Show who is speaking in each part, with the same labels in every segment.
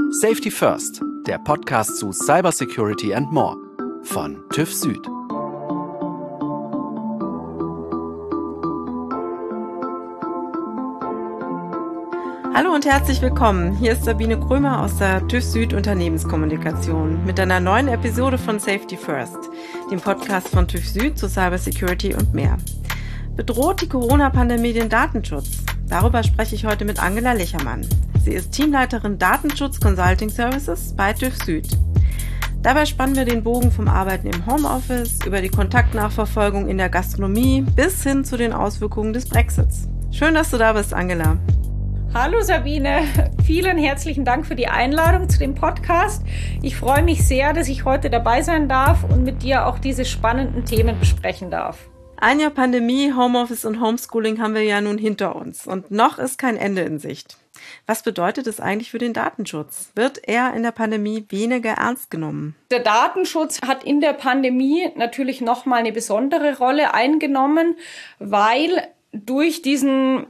Speaker 1: Safety First, der Podcast zu Cybersecurity and More von TÜV Süd.
Speaker 2: Hallo und herzlich willkommen. Hier ist Sabine Krömer aus der TÜV Süd Unternehmenskommunikation mit einer neuen Episode von Safety First, dem Podcast von TÜV Süd zu Cybersecurity und mehr. Bedroht die Corona-Pandemie den Datenschutz? Darüber spreche ich heute mit Angela Lichermann. Sie ist Teamleiterin Datenschutz Consulting Services bei TÜV Süd. Dabei spannen wir den Bogen vom Arbeiten im Homeoffice über die Kontaktnachverfolgung in der Gastronomie bis hin zu den Auswirkungen des Brexits. Schön, dass du da bist, Angela.
Speaker 3: Hallo Sabine, vielen herzlichen Dank für die Einladung zu dem Podcast. Ich freue mich sehr, dass ich heute dabei sein darf und mit dir auch diese spannenden Themen besprechen darf.
Speaker 2: Ein Jahr Pandemie, Homeoffice und Homeschooling haben wir ja nun hinter uns und noch ist kein Ende in Sicht. Was bedeutet es eigentlich für den Datenschutz? Wird er in der Pandemie weniger ernst genommen?
Speaker 3: Der Datenschutz hat in der Pandemie natürlich nochmal eine besondere Rolle eingenommen, weil durch diesen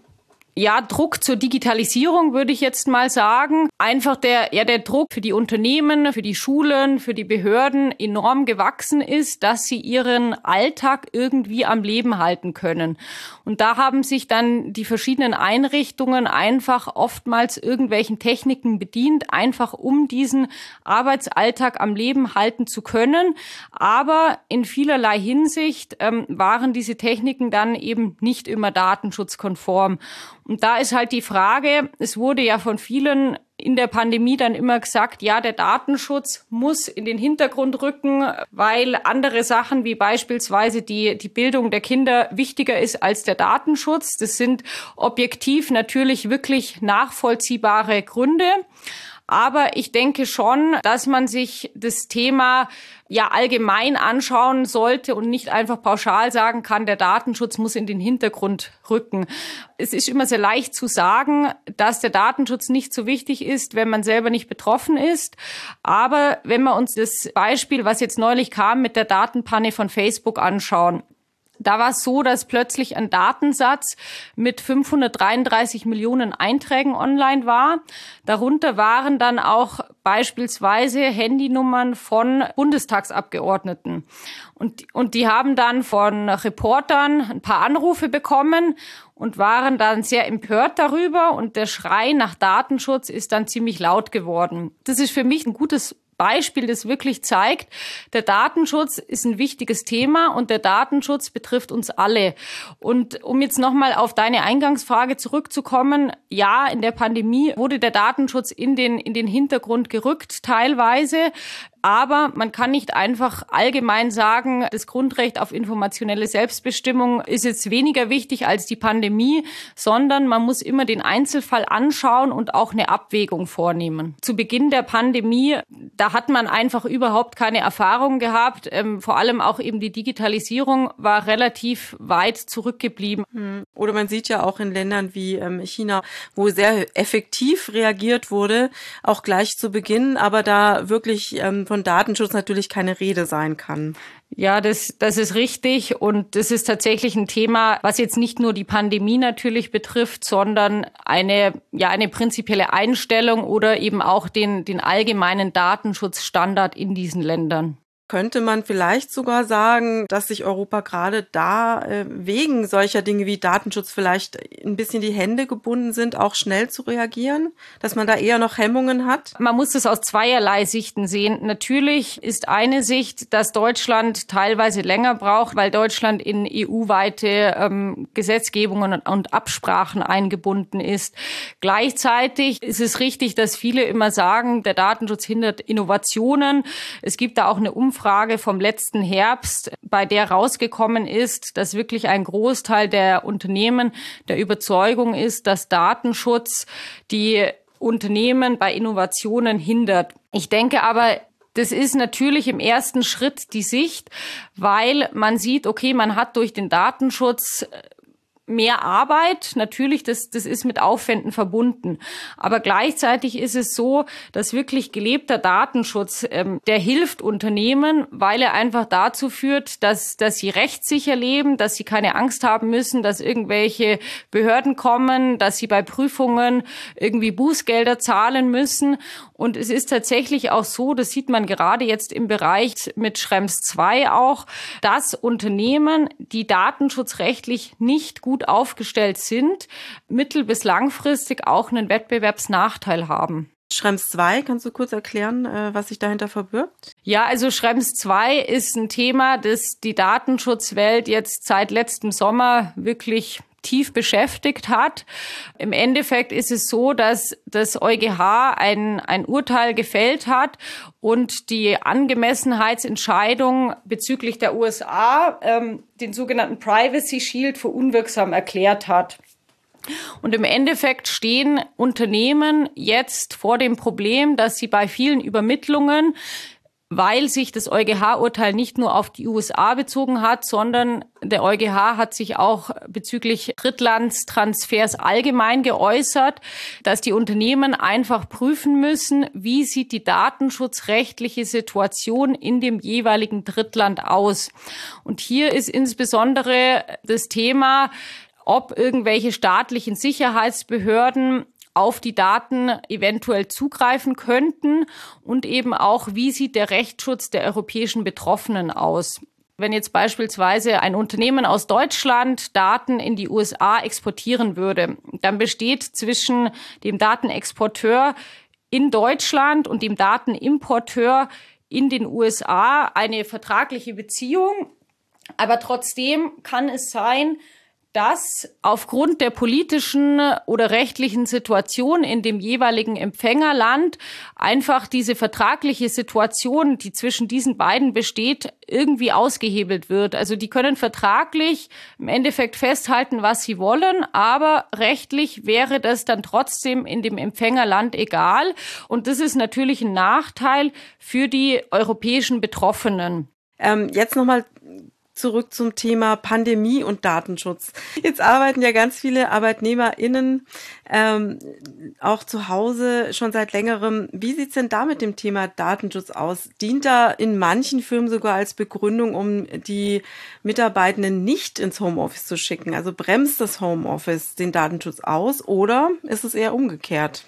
Speaker 3: Druck zur Digitalisierung, würde ich jetzt mal sagen, einfach der Druck für die Unternehmen, für die Schulen, für die Behörden enorm gewachsen ist, dass sie ihren Alltag irgendwie am Leben halten können. Und da haben sich dann die verschiedenen Einrichtungen einfach oftmals irgendwelchen Techniken bedient, einfach um diesen Arbeitsalltag am Leben halten zu können. Aber in vielerlei Hinsicht waren diese Techniken dann eben nicht immer datenschutzkonform. Und da ist halt die Frage, es wurde ja von vielen in der Pandemie dann immer gesagt, ja, der Datenschutz muss in den Hintergrund rücken, weil andere Sachen wie beispielsweise die Bildung der Kinder wichtiger ist als der Datenschutz. Das sind objektiv natürlich wirklich nachvollziehbare Gründe. Aber ich denke schon, dass man sich das Thema allgemein anschauen sollte und nicht einfach pauschal sagen kann, der Datenschutz muss in den Hintergrund rücken. Es ist immer sehr leicht zu sagen, dass der Datenschutz nicht so wichtig ist, wenn man selber nicht betroffen ist. Aber wenn wir uns das Beispiel, was jetzt neulich kam, mit der Datenpanne von Facebook anschauen, da war es so, dass plötzlich ein Datensatz mit 533 Millionen Einträgen online war. Darunter waren dann auch beispielsweise Handynummern von Bundestagsabgeordneten. Und die haben dann von Reportern ein paar Anrufe bekommen und waren dann sehr empört darüber. Und der Schrei nach Datenschutz ist dann ziemlich laut geworden. Das ist für mich ein gutes Beispiel, das wirklich zeigt, der Datenschutz ist ein wichtiges Thema und der Datenschutz betrifft uns alle. Und um jetzt nochmal auf deine Eingangsfrage zurückzukommen, ja, in der Pandemie wurde der Datenschutz in den Hintergrund gerückt teilweise. Aber man kann nicht einfach allgemein sagen, das Grundrecht auf informationelle Selbstbestimmung ist jetzt weniger wichtig als die Pandemie, sondern man muss immer den Einzelfall anschauen und auch eine Abwägung vornehmen. Zu Beginn der Pandemie, da hat man einfach überhaupt keine Erfahrung gehabt. Vor allem auch eben die Digitalisierung war relativ weit zurückgeblieben.
Speaker 2: Oder man sieht ja auch in Ländern wie China, wo sehr effektiv reagiert wurde, auch gleich zu Beginn, aber da wirklich von Datenschutz natürlich keine Rede sein kann.
Speaker 3: Ja, das ist richtig und das ist tatsächlich ein Thema, was jetzt nicht nur die Pandemie natürlich betrifft, sondern eine prinzipielle Einstellung oder eben auch den allgemeinen Datenschutzstandard in diesen Ländern.
Speaker 2: Könnte man vielleicht sogar sagen, dass sich Europa gerade da wegen solcher Dinge wie Datenschutz vielleicht ein bisschen die Hände gebunden sind, auch schnell zu reagieren? Dass man da eher noch Hemmungen hat?
Speaker 3: Man muss das aus zweierlei Sichten sehen. Natürlich ist eine Sicht, dass Deutschland teilweise länger braucht, weil Deutschland in EU-weite Gesetzgebungen und Absprachen eingebunden ist. Gleichzeitig ist es richtig, dass viele immer sagen, der Datenschutz hindert Innovationen. Es gibt da auch eine Umfrage vom letzten Herbst, bei der rausgekommen ist, dass wirklich ein Großteil der Unternehmen der Überzeugung ist, dass Datenschutz die Unternehmen bei Innovationen hindert. Ich denke aber, das ist natürlich im ersten Schritt die Sicht, weil man sieht, okay, man hat durch den Datenschutz mehr Arbeit. Natürlich, das ist mit Aufwänden verbunden. Aber gleichzeitig ist es so, dass wirklich gelebter Datenschutz, der hilft Unternehmen, weil er einfach dazu führt, dass sie rechtssicher leben, dass sie keine Angst haben müssen, dass irgendwelche Behörden kommen, dass sie bei Prüfungen irgendwie Bußgelder zahlen müssen. Und es ist tatsächlich auch so, das sieht man gerade jetzt im Bereich mit Schrems II auch, dass Unternehmen, die datenschutzrechtlich nicht gut aufgestellt sind, mittel- bis langfristig auch einen Wettbewerbsnachteil haben.
Speaker 2: Schrems II, kannst du kurz erklären, was sich dahinter verbirgt?
Speaker 3: Ja, also Schrems II ist ein Thema, das die Datenschutzwelt jetzt seit letztem Sommer wirklich tief beschäftigt hat. Im Endeffekt ist es so, dass das EuGH ein Urteil gefällt hat und die Angemessenheitsentscheidung bezüglich der USA, den sogenannten Privacy Shield, für unwirksam erklärt hat. Und im Endeffekt stehen Unternehmen jetzt vor dem Problem, dass sie bei vielen Übermittlungen, weil sich das EuGH-Urteil nicht nur auf die USA bezogen hat, sondern der EuGH hat sich auch bezüglich Drittlandstransfers allgemein geäußert, dass die Unternehmen einfach prüfen müssen, wie sieht die datenschutzrechtliche Situation in dem jeweiligen Drittland aus. Und hier ist insbesondere das Thema, ob irgendwelche staatlichen Sicherheitsbehörden auf die Daten eventuell zugreifen könnten und eben auch, wie sieht der Rechtsschutz der europäischen Betroffenen aus. Wenn jetzt beispielsweise ein Unternehmen aus Deutschland Daten in die USA exportieren würde, dann besteht zwischen dem Datenexporteur in Deutschland und dem Datenimporteur in den USA eine vertragliche Beziehung. Aber trotzdem kann es sein, dass aufgrund der politischen oder rechtlichen Situation in dem jeweiligen Empfängerland einfach diese vertragliche Situation, die zwischen diesen beiden besteht, irgendwie ausgehebelt wird. Also die können vertraglich im Endeffekt festhalten, was sie wollen, aber rechtlich wäre das dann trotzdem in dem Empfängerland egal. Und das ist natürlich ein Nachteil für die europäischen Betroffenen.
Speaker 2: Jetzt nochmal zurück zum Thema Pandemie und Datenschutz. Jetzt arbeiten ja ganz viele ArbeitnehmerInnen auch zu Hause schon seit längerem. Wie sieht's denn da mit dem Thema Datenschutz aus? Dient da in manchen Firmen sogar als Begründung, um die Mitarbeitenden nicht ins Homeoffice zu schicken? Also bremst das Homeoffice den Datenschutz aus oder ist es eher umgekehrt?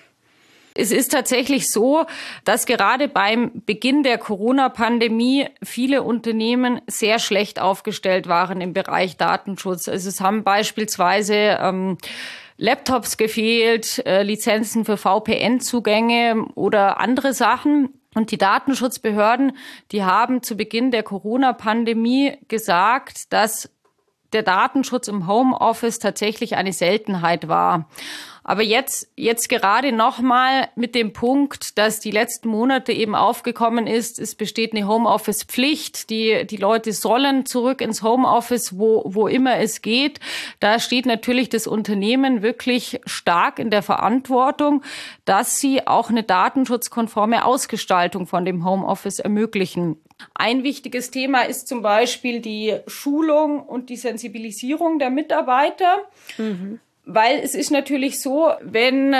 Speaker 3: Es ist tatsächlich so, dass gerade beim Beginn der Corona-Pandemie viele Unternehmen sehr schlecht aufgestellt waren im Bereich Datenschutz. Also es haben beispielsweise Laptops gefehlt, Lizenzen für VPN-Zugänge oder andere Sachen. Und die Datenschutzbehörden, die haben zu Beginn der Corona-Pandemie gesagt, dass der Datenschutz im Homeoffice tatsächlich eine Seltenheit war. Aber jetzt gerade nochmal mit dem Punkt, dass die letzten Monate eben aufgekommen ist, es besteht eine Homeoffice-Pflicht, die Leute sollen zurück ins Homeoffice, wo immer es geht. Da steht natürlich das Unternehmen wirklich stark in der Verantwortung, dass sie auch eine datenschutzkonforme Ausgestaltung von dem Homeoffice ermöglichen. Ein wichtiges Thema ist zum Beispiel die Schulung und die Sensibilisierung der Mitarbeiter. Mhm. Weil es ist natürlich so, wenn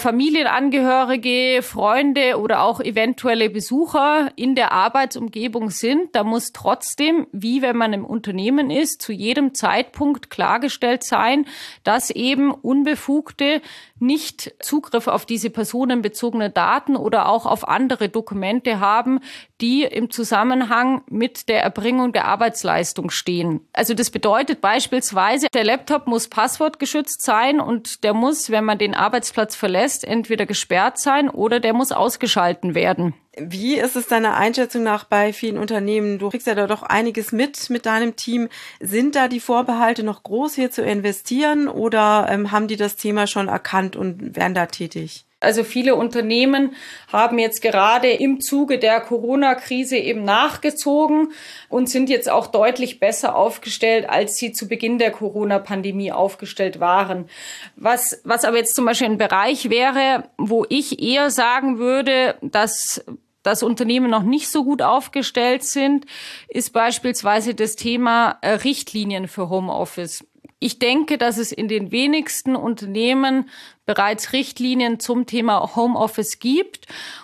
Speaker 3: Familienangehörige, Freunde oder auch eventuelle Besucher in der Arbeitsumgebung sind, da muss trotzdem, wie wenn man im Unternehmen ist, zu jedem Zeitpunkt klargestellt sein, dass eben Unbefugte nicht Zugriff auf diese personenbezogenen Daten oder auch auf andere Dokumente haben, die im Zusammenhang mit der Erbringung der Arbeitsleistung stehen. Also das bedeutet beispielsweise, der Laptop muss passwortgeschützt sein und der muss, wenn man den Arbeitsplatz verlässt, entweder gesperrt sein oder der muss ausgeschalten werden.
Speaker 2: Wie ist es deiner Einschätzung nach bei vielen Unternehmen? Du kriegst ja da doch einiges mit deinem Team. Sind da die Vorbehalte noch groß, hier zu investieren oder haben die das Thema schon erkannt und werden da tätig?
Speaker 3: Also viele Unternehmen haben jetzt gerade im Zuge der Corona-Krise eben nachgezogen und sind jetzt auch deutlich besser aufgestellt, als sie zu Beginn der Corona-Pandemie aufgestellt waren. Was aber jetzt zum Beispiel ein Bereich wäre, wo ich eher sagen würde, dass Unternehmen noch nicht so gut aufgestellt sind, ist beispielsweise das Thema Richtlinien für Homeoffice. Ich denke, dass es in den wenigsten Unternehmen bereits Richtlinien zum Thema Homeoffice gibt.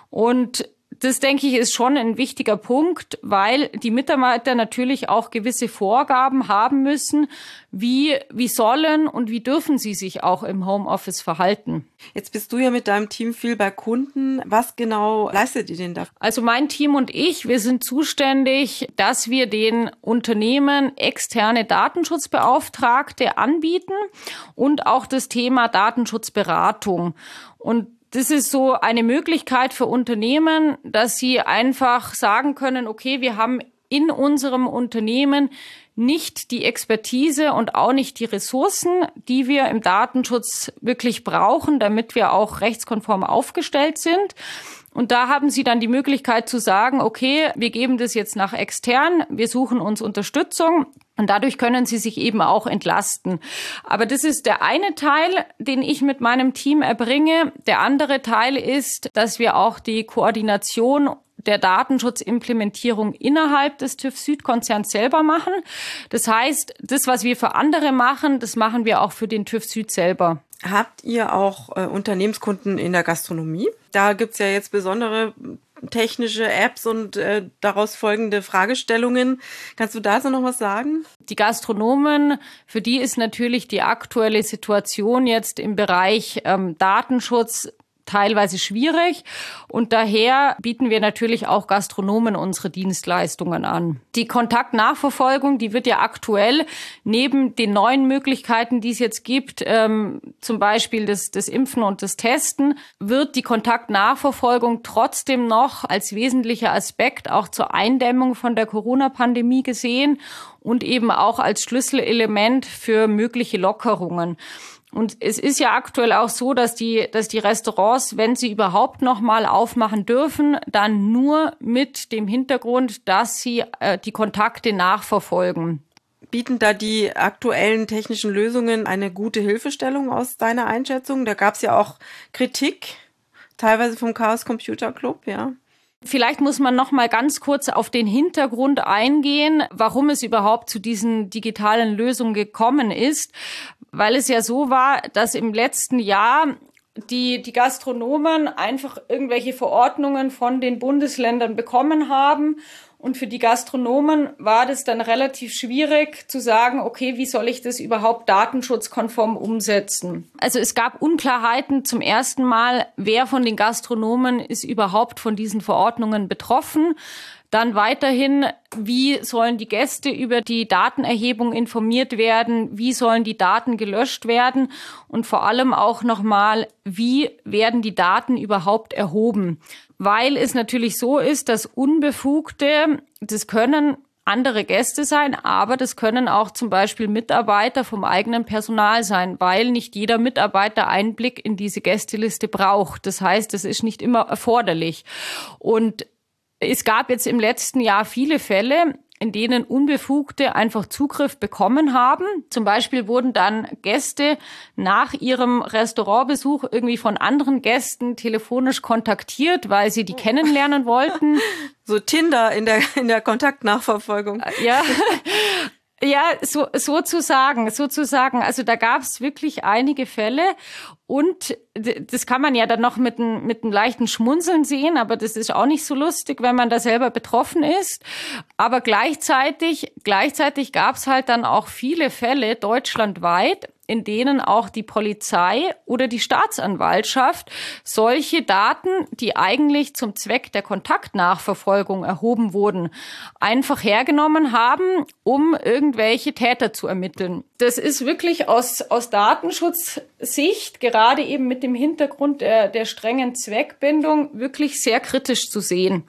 Speaker 3: Und das, denke ich, ist schon ein wichtiger Punkt, weil die Mitarbeiter natürlich auch gewisse Vorgaben haben müssen, wie sollen und wie dürfen sie sich auch im Homeoffice verhalten.
Speaker 2: Jetzt bist du ja mit deinem Team viel bei Kunden. Was genau leistet ihr denn da?
Speaker 3: Also mein Team und ich, wir sind zuständig, dass wir den Unternehmen externe Datenschutzbeauftragte anbieten und auch das Thema Datenschutzberatung. Und das ist so eine Möglichkeit für Unternehmen, dass sie einfach sagen können, okay, wir haben in unserem Unternehmen nicht die Expertise und auch nicht die Ressourcen, die wir im Datenschutz wirklich brauchen, damit wir auch rechtskonform aufgestellt sind. Und da haben sie dann die Möglichkeit zu sagen, okay, wir geben das jetzt nach extern, wir suchen uns Unterstützung. Und dadurch können sie sich eben auch entlasten. Aber das ist der eine Teil, den ich mit meinem Team erbringe. Der andere Teil ist, dass wir auch die Koordination der Datenschutzimplementierung innerhalb des TÜV Süd-Konzerns selber machen. Das heißt, das, was wir für andere machen, das machen wir auch für den TÜV Süd selber.
Speaker 2: Habt ihr auch Unternehmenskunden in der Gastronomie? Da gibt's ja jetzt besondere technische Apps und daraus folgende Fragestellungen. Kannst du dazu noch was sagen?
Speaker 3: Die Gastronomen, für die ist natürlich die aktuelle Situation jetzt im Bereich Datenschutz teilweise schwierig und daher bieten wir natürlich auch Gastronomen unsere Dienstleistungen an. Die Kontaktnachverfolgung, die wird ja aktuell neben den neuen Möglichkeiten, die es jetzt gibt, zum Beispiel das Impfen und das Testen, wird die Kontaktnachverfolgung trotzdem noch als wesentlicher Aspekt auch zur Eindämmung von der Corona-Pandemie gesehen und eben auch als Schlüsselelement für mögliche Lockerungen. Und es ist ja aktuell auch so, dass die Restaurants, wenn sie überhaupt noch mal aufmachen dürfen, dann nur mit dem Hintergrund, dass sie die Kontakte nachverfolgen.
Speaker 2: Bieten da die aktuellen technischen Lösungen eine gute Hilfestellung aus deiner Einschätzung? Da gab es ja auch Kritik, teilweise vom Chaos Computer Club, ja.
Speaker 3: Vielleicht muss man noch mal ganz kurz auf den Hintergrund eingehen, warum es überhaupt zu diesen digitalen Lösungen gekommen ist. Weil es ja so war, dass im letzten Jahr die Gastronomen einfach irgendwelche Verordnungen von den Bundesländern bekommen haben. Und für die Gastronomen war das dann relativ schwierig zu sagen, okay, wie soll ich das überhaupt datenschutzkonform umsetzen? Also es gab Unklarheiten zum ersten Mal, wer von den Gastronomen ist überhaupt von diesen Verordnungen betroffen. Dann weiterhin, wie sollen die Gäste über die Datenerhebung informiert werden? Wie sollen die Daten gelöscht werden? Und vor allem auch nochmal, wie werden die Daten überhaupt erhoben? Weil es natürlich so ist, dass Unbefugte, das können andere Gäste sein, aber das können auch zum Beispiel Mitarbeiter vom eigenen Personal sein, weil nicht jeder Mitarbeiter Einblick in diese Gästeliste braucht. Das heißt, es ist nicht immer erforderlich. Und es gab jetzt im letzten Jahr viele Fälle, in denen Unbefugte einfach Zugriff bekommen haben. Zum Beispiel wurden dann Gäste nach ihrem Restaurantbesuch irgendwie von anderen Gästen telefonisch kontaktiert, weil sie die kennenlernen wollten.
Speaker 2: So Tinder in der Kontaktnachverfolgung.
Speaker 3: Ja. Ja, sozusagen. Also da gab es wirklich einige Fälle und das kann man ja dann noch mit einem leichten Schmunzeln sehen, aber das ist auch nicht so lustig, wenn man da selber betroffen ist. Aber gleichzeitig gab es halt dann auch viele Fälle deutschlandweit, in denen auch die Polizei oder die Staatsanwaltschaft solche Daten, die eigentlich zum Zweck der Kontaktnachverfolgung erhoben wurden, einfach hergenommen haben, um irgendwelche Täter zu ermitteln. Das ist wirklich aus Datenschutzsicht, gerade eben mit dem Hintergrund der strengen Zweckbindung, wirklich sehr kritisch zu sehen.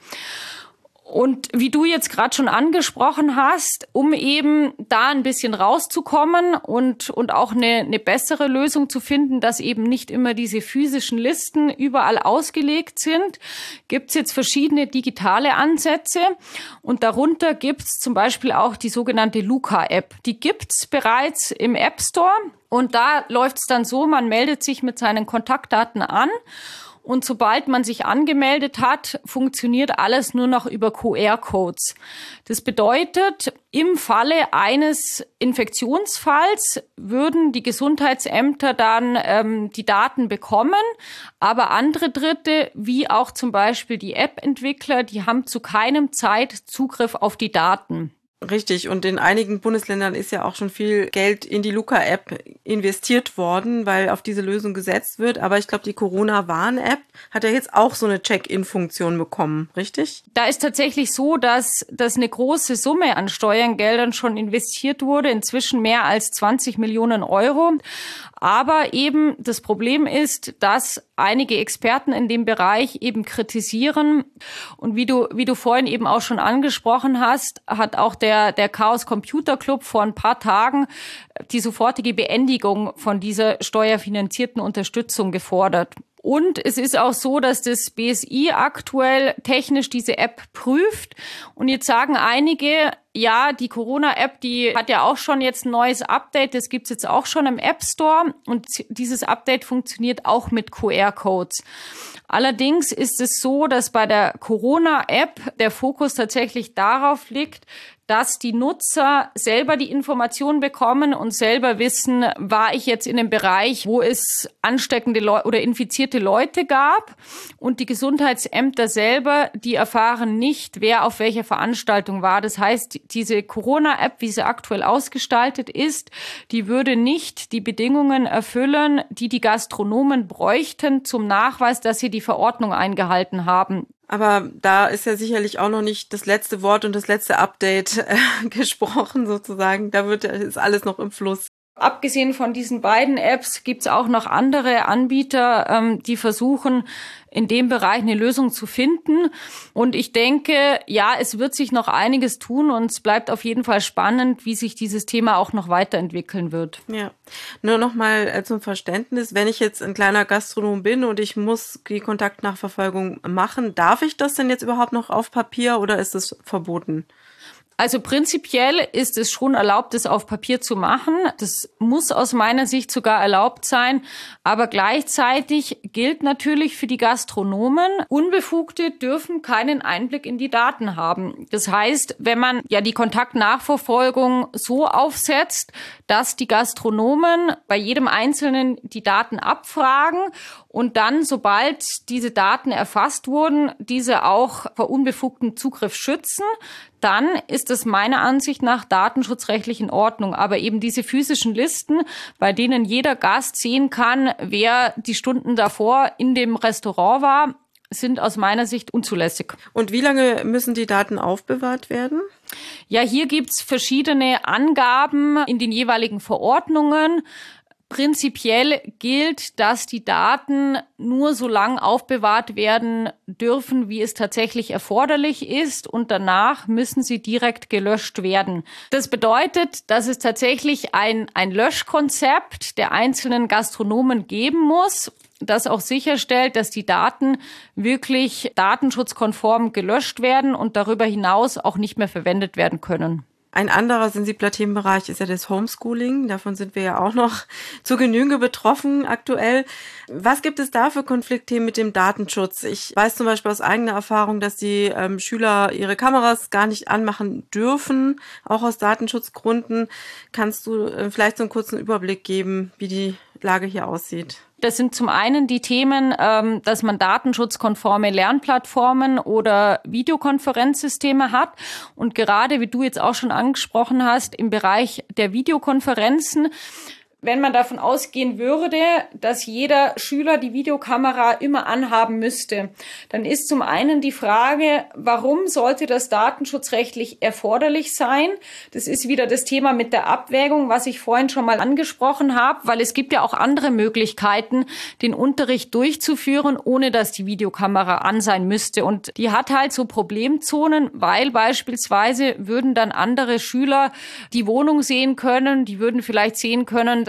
Speaker 3: Und wie du jetzt gerade schon angesprochen hast, um eben da ein bisschen rauszukommen und auch eine bessere Lösung zu finden, dass eben nicht immer diese physischen Listen überall ausgelegt sind, gibt's jetzt verschiedene digitale Ansätze. Und darunter gibt's zum Beispiel auch die sogenannte Luca-App. Die gibt's bereits im App Store. Und da läuft's dann so, man meldet sich mit seinen Kontaktdaten an. Und sobald man sich angemeldet hat, funktioniert alles nur noch über QR-Codes. Das bedeutet, im Falle eines Infektionsfalls würden die Gesundheitsämter dann die Daten bekommen, aber andere Dritte, wie auch zum Beispiel die App-Entwickler, die haben zu keinem Zeit Zugriff auf die Daten.
Speaker 2: Richtig, und in einigen Bundesländern ist ja auch schon viel Geld in die Luca-App investiert worden, weil auf diese Lösung gesetzt wird. Aber ich glaube, die Corona-Warn-App hat ja jetzt auch so eine Check-in-Funktion bekommen, richtig?
Speaker 3: Da ist tatsächlich so, dass eine große Summe an Steuergeldern schon investiert wurde, inzwischen mehr als 20 Millionen Euro. Aber eben das Problem ist, dass einige Experten in dem Bereich eben kritisieren. Und wie du vorhin eben auch schon angesprochen hast, hat auch der Chaos Computer Club vor ein paar Tagen die sofortige Beendigung von dieser steuerfinanzierten Unterstützung gefordert. Und es ist auch so, dass das BSI aktuell technisch diese App prüft. Und jetzt sagen einige, ja, die Corona-App, die hat ja auch schon jetzt ein neues Update. Das gibt's jetzt auch schon im App Store. Und dieses Update funktioniert auch mit QR-Codes. Allerdings ist es so, dass bei der Corona-App der Fokus tatsächlich darauf liegt, dass die Nutzer selber die Informationen bekommen und selber wissen, war ich jetzt in einem Bereich, wo es ansteckende oder infizierte Leute gab, und die Gesundheitsämter selber, die erfahren nicht, wer auf welcher Veranstaltung war. Das heißt, diese Corona-App, wie sie aktuell ausgestaltet ist, die würde nicht die Bedingungen erfüllen, die die Gastronomen bräuchten zum Nachweis, dass sie die Verordnung eingehalten haben.
Speaker 2: Aber da ist ja sicherlich auch noch nicht das letzte Wort und das letzte Update gesprochen sozusagen. Da ist alles noch im Fluss.
Speaker 3: Abgesehen von diesen beiden Apps gibt's auch noch andere Anbieter, die versuchen, in dem Bereich eine Lösung zu finden. Und ich denke, ja, es wird sich noch einiges tun und es bleibt auf jeden Fall spannend, wie sich dieses Thema auch noch weiterentwickeln wird.
Speaker 2: Ja, nur noch mal zum Verständnis, wenn ich jetzt ein kleiner Gastronom bin und ich muss die Kontaktnachverfolgung machen, darf ich das denn jetzt überhaupt noch auf Papier oder ist es verboten?
Speaker 3: Also prinzipiell ist es schon erlaubt, das auf Papier zu machen. Das muss aus meiner Sicht sogar erlaubt sein. Aber gleichzeitig gilt natürlich für die Gastronomen, Unbefugte dürfen keinen Einblick in die Daten haben. Das heißt, wenn man ja die Kontaktnachverfolgung so aufsetzt, dass die Gastronomen bei jedem Einzelnen die Daten abfragen und dann, sobald diese Daten erfasst wurden, diese auch vor unbefugtem Zugriff schützen, dann ist es meiner Ansicht nach datenschutzrechtlich in Ordnung. Aber eben diese physischen Listen, bei denen jeder Gast sehen kann, wer die Stunden davor in dem Restaurant war, sind aus meiner Sicht unzulässig.
Speaker 2: Und wie lange müssen die Daten aufbewahrt werden?
Speaker 3: Ja, hier gibt's verschiedene Angaben in den jeweiligen Verordnungen. Prinzipiell gilt, dass die Daten nur so lang aufbewahrt werden dürfen, wie es tatsächlich erforderlich ist, und danach müssen sie direkt gelöscht werden. Das bedeutet, dass es tatsächlich ein Löschkonzept der einzelnen Gastronomen geben muss, das auch sicherstellt, dass die Daten wirklich datenschutzkonform gelöscht werden und darüber hinaus auch nicht mehr verwendet werden können.
Speaker 2: Ein anderer sensibler Themenbereich ist ja das Homeschooling. Davon sind wir ja auch noch zu Genüge betroffen aktuell. Was gibt es da für Konfliktthemen mit dem Datenschutz? Ich weiß zum Beispiel aus eigener Erfahrung, dass die Schüler ihre Kameras gar nicht anmachen dürfen, auch aus Datenschutzgründen. Kannst du vielleicht so einen kurzen Überblick geben, wie die Lage hier aussieht?
Speaker 3: Das sind zum einen die Themen, dass man datenschutzkonforme Lernplattformen oder Videokonferenzsysteme hat. Und gerade, wie du jetzt auch schon angesprochen hast, im Bereich der Videokonferenzen, wenn man davon ausgehen würde, dass jeder Schüler die Videokamera immer anhaben müsste, dann ist zum einen die Frage, warum sollte das datenschutzrechtlich erforderlich sein? Das ist wieder das Thema mit der Abwägung, was ich vorhin schon mal angesprochen habe, weil es gibt ja auch andere Möglichkeiten, den Unterricht durchzuführen, ohne dass die Videokamera an sein müsste. Und die hat halt so Problemzonen, weil beispielsweise würden dann andere Schüler die Wohnung sehen können, die würden vielleicht sehen können, dass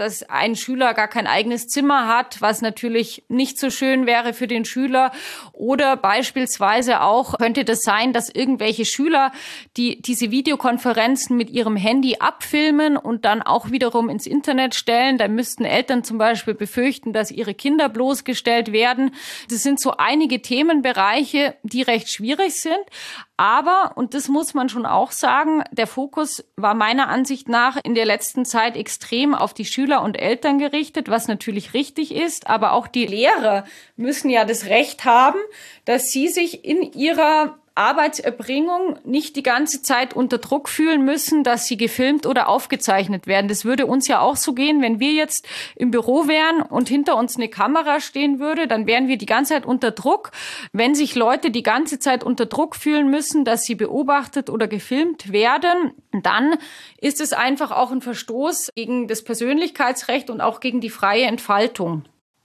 Speaker 3: dass ein Schüler gar kein eigenes Zimmer hat, was natürlich nicht so schön wäre für den Schüler. Oder beispielsweise auch könnte das sein, dass irgendwelche Schüler, die diese Videokonferenzen mit ihrem Handy abfilmen und dann auch wiederum ins Internet stellen. Da müssten Eltern zum Beispiel befürchten, dass ihre Kinder bloßgestellt werden. Das sind so einige Themenbereiche, die recht schwierig sind. Aber, und das muss man schon auch sagen, der Fokus war meiner Ansicht nach in der letzten Zeit extrem auf die Schüler und Eltern gerichtet, was natürlich richtig ist. Aber auch die Lehrer müssen ja das Recht haben, dass sie sich in ihrer Arbeitserbringung nicht die ganze Zeit unter Druck fühlen müssen, dass sie gefilmt oder aufgezeichnet werden. Das würde uns ja auch so gehen, wenn wir jetzt im Büro wären und hinter uns eine Kamera stehen würde, dann wären wir die ganze Zeit unter Druck. Wenn sich Leute die ganze Zeit unter Druck fühlen müssen, dass sie beobachtet oder gefilmt werden, dann ist es einfach auch ein Verstoß gegen das Persönlichkeitsrecht und auch gegen die freie Entfaltung.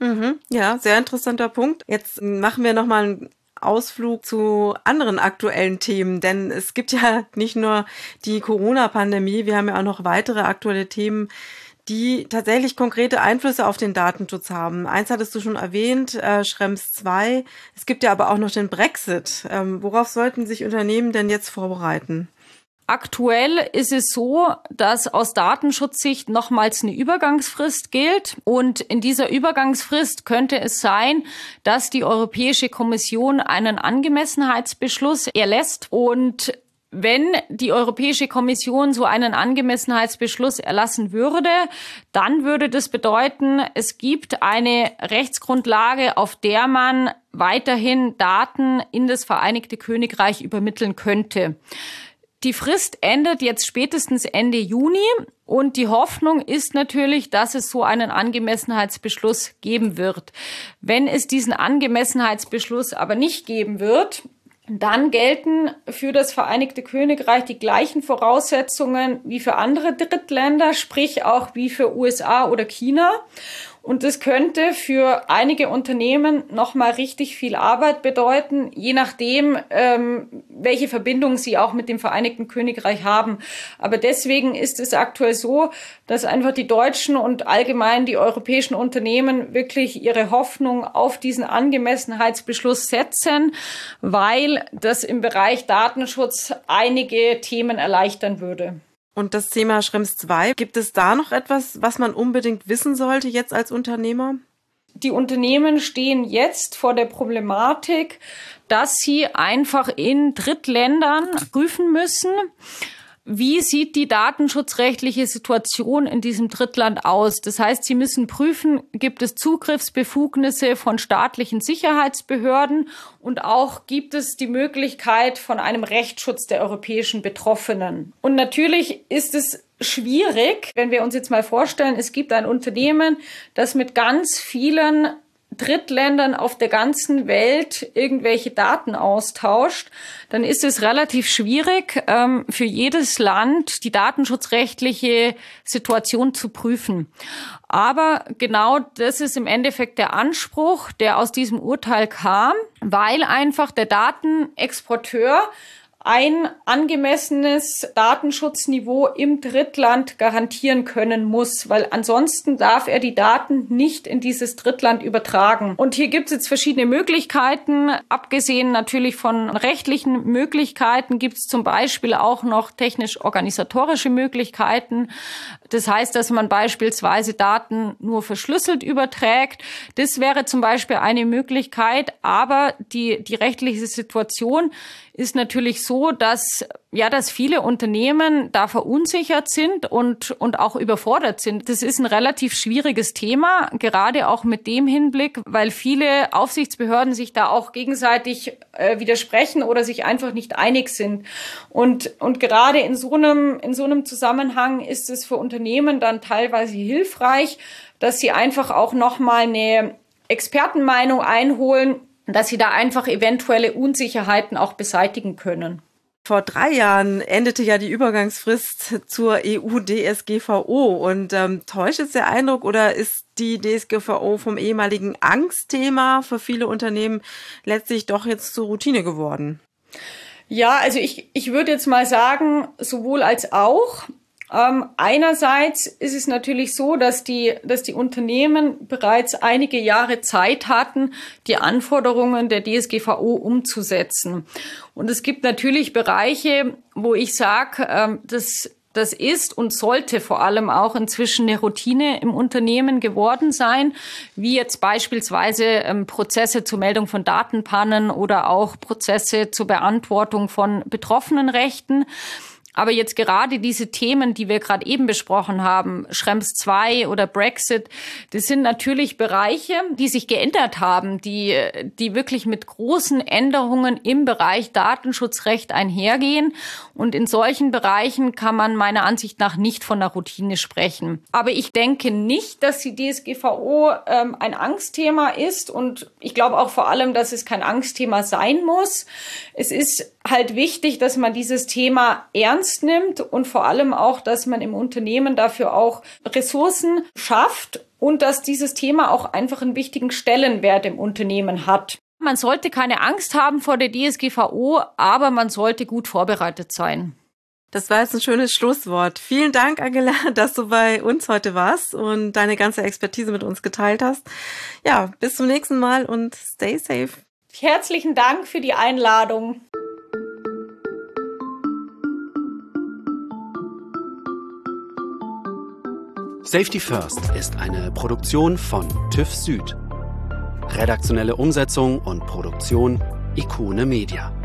Speaker 2: Ja, sehr interessanter Punkt. Jetzt machen wir nochmal einen Ausflug zu anderen aktuellen Themen, denn es gibt ja nicht nur die Corona-Pandemie, wir haben ja auch noch weitere aktuelle Themen, die tatsächlich konkrete Einflüsse auf den Datenschutz haben. Eins hattest du schon erwähnt, Schrems II. Es gibt ja aber auch noch den Brexit. Worauf sollten sich Unternehmen denn jetzt vorbereiten?
Speaker 3: Aktuell ist es so, dass aus Datenschutzsicht nochmals eine Übergangsfrist gilt. Und in dieser Übergangsfrist könnte es sein, dass die Europäische Kommission einen Angemessenheitsbeschluss erlässt. Und wenn die Europäische Kommission so einen Angemessenheitsbeschluss erlassen würde, dann würde das bedeuten, es gibt eine Rechtsgrundlage, auf der man weiterhin Daten in das Vereinigte Königreich übermitteln könnte. Die Frist endet jetzt spätestens Ende Juni und die Hoffnung ist natürlich, dass es so einen Angemessenheitsbeschluss geben wird. Wenn es diesen Angemessenheitsbeschluss aber nicht geben wird, dann gelten für das Vereinigte Königreich die gleichen Voraussetzungen wie für andere Drittländer, sprich auch wie für USA oder China. Und das könnte für einige Unternehmen nochmal richtig viel Arbeit bedeuten, je nachdem, welche Verbindung sie auch mit dem Vereinigten Königreich haben. Aber deswegen ist es aktuell so, dass einfach die deutschen und allgemein die europäischen Unternehmen wirklich ihre Hoffnung auf diesen Angemessenheitsbeschluss setzen, weil das im Bereich Datenschutz einige Themen erleichtern würde.
Speaker 2: Und das Thema Schrems II, gibt es da noch etwas, was man unbedingt wissen sollte jetzt als Unternehmer?
Speaker 3: Die Unternehmen stehen jetzt vor der Problematik, dass sie einfach in Drittländern prüfen müssen, wie sieht die datenschutzrechtliche Situation in diesem Drittland aus? Das heißt, sie müssen prüfen, gibt es Zugriffsbefugnisse von staatlichen Sicherheitsbehörden und auch gibt es die Möglichkeit von einem Rechtsschutz der europäischen Betroffenen. Und natürlich ist es schwierig, wenn wir uns jetzt mal vorstellen, es gibt ein Unternehmen, das mit ganz vielen Drittländern auf der ganzen Welt irgendwelche Daten austauscht, dann ist es relativ schwierig, für jedes Land die datenschutzrechtliche Situation zu prüfen. Aber genau das ist im Endeffekt der Anspruch, der aus diesem Urteil kam, weil einfach der Datenexporteur ein angemessenes Datenschutzniveau im Drittland garantieren können muss, weil ansonsten darf er die Daten nicht in dieses Drittland übertragen. Und hier gibt es jetzt verschiedene Möglichkeiten. Abgesehen natürlich von rechtlichen Möglichkeiten gibt es zum Beispiel auch noch technisch-organisatorische Möglichkeiten. Das heißt, dass man beispielsweise Daten nur verschlüsselt überträgt. Das wäre zum Beispiel eine Möglichkeit, aber die rechtliche Situation ist natürlich so, dass viele Unternehmen da verunsichert sind und auch überfordert sind. Das ist ein relativ schwieriges Thema, gerade auch mit dem Hinblick, weil viele Aufsichtsbehörden sich da auch gegenseitig widersprechen oder sich einfach nicht einig sind. Und gerade in so einem Zusammenhang ist es für Unternehmen dann teilweise hilfreich, dass sie einfach auch nochmal eine Expertenmeinung einholen, dass sie da einfach eventuelle Unsicherheiten auch beseitigen können.
Speaker 2: Vor 3 Jahren endete ja die Übergangsfrist zur EU-DSGVO und täuscht es der Eindruck oder ist die DSGVO vom ehemaligen Angstthema für viele Unternehmen letztlich doch jetzt zur Routine geworden?
Speaker 3: Ja, also ich würde jetzt mal sagen, sowohl als auch. Einerseits ist es natürlich so, dass die Unternehmen bereits einige Jahre Zeit hatten, die Anforderungen der DSGVO umzusetzen. Und es gibt natürlich Bereiche, wo ich sage, das ist und sollte vor allem auch inzwischen eine Routine im Unternehmen geworden sein, wie jetzt beispielsweise Prozesse zur Meldung von Datenpannen oder auch Prozesse zur Beantwortung von Betroffenenrechten. Aber jetzt gerade diese Themen, die wir gerade eben besprochen haben, Schrems II oder Brexit, das sind natürlich Bereiche, die sich geändert haben, die wirklich mit großen Änderungen im Bereich Datenschutzrecht einhergehen. Und in solchen Bereichen kann man meiner Ansicht nach nicht von einer Routine sprechen. Aber ich denke nicht, dass die DSGVO ein Angstthema ist. Und ich glaube auch vor allem, dass es kein Angstthema sein muss. Es ist halt wichtig, dass man dieses Thema ernst nimmt und vor allem auch, dass man im Unternehmen dafür auch Ressourcen schafft und dass dieses Thema auch einfach einen wichtigen Stellenwert im Unternehmen hat. Man sollte keine Angst haben vor der DSGVO, aber man sollte gut vorbereitet sein.
Speaker 2: Das war jetzt ein schönes Schlusswort. Vielen Dank, Angela, dass du bei uns heute warst und deine ganze Expertise mit uns geteilt hast. Ja, bis zum nächsten Mal und stay safe.
Speaker 3: Herzlichen Dank für die Einladung.
Speaker 1: Safety First ist eine Produktion von TÜV Süd. Redaktionelle Umsetzung und Produktion Ikone Media.